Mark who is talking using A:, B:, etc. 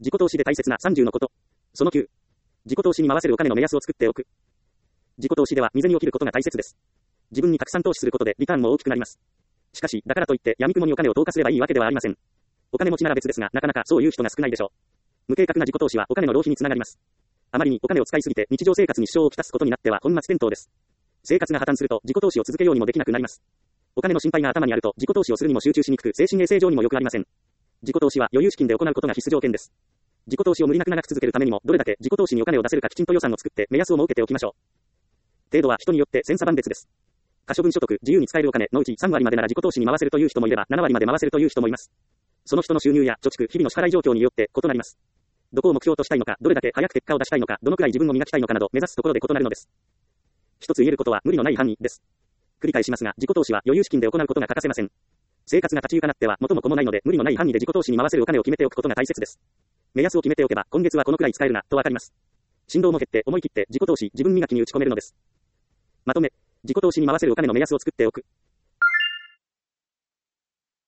A: 自己投資で大切な30のこと。その9。自己投資に回せるお金の目安を作っておく。自己投資では未然に起きることが大切です。自分にたくさん投資することでリターンも大きくなります。しかし、だからといって闇雲にお金を投下すればいいわけではありません。お金持ちなら別ですが、なかなかそういう人が少ないでしょう。無計画な自己投資はお金の浪費につながります。あまりにお金を使いすぎて日常生活に支障をきたすことになっては本末転倒です。生活が破綻すると自己投資を続けようにもできなくなります。お金の心配が頭にあると自己投資をするにも集中しにくく、精神衛生上にも良くありません。自己投資は余裕資金で行うことが必須条件です。自己投資を無理なく長く続けるためにも、どれだけ自己投資にお金を出せるかきちんと予算を作って目安を設けておきましょう。程度は人によって千差万別です。可処分所得、自由に使えるお金のうち3割までなら自己投資に回せるという人もいれば、7割まで回せるという人もいます。その人の収入や貯蓄、日々の支払い状況によって異なります。どこを目標としたいのか、どれだけ早く結果を出したいのか、どのくらい自分を磨きたいのかなど、目指すところで異なるのです。一つ言えることは無理のない範囲です。繰り返しますが、自己投資は余裕資金で行うことが欠かせません。生活が立ち行かなっては元も子もないので、無理のない範囲で自己投資に回せるお金を決めておくことが大切です。目安を決めておけば、今月はこのくらい使えるな、とわかります。振動も減って思い切って自己投資、自分磨きに打ち込めるのです。まとめ、自己投資に回せるお金の目安を作っておく。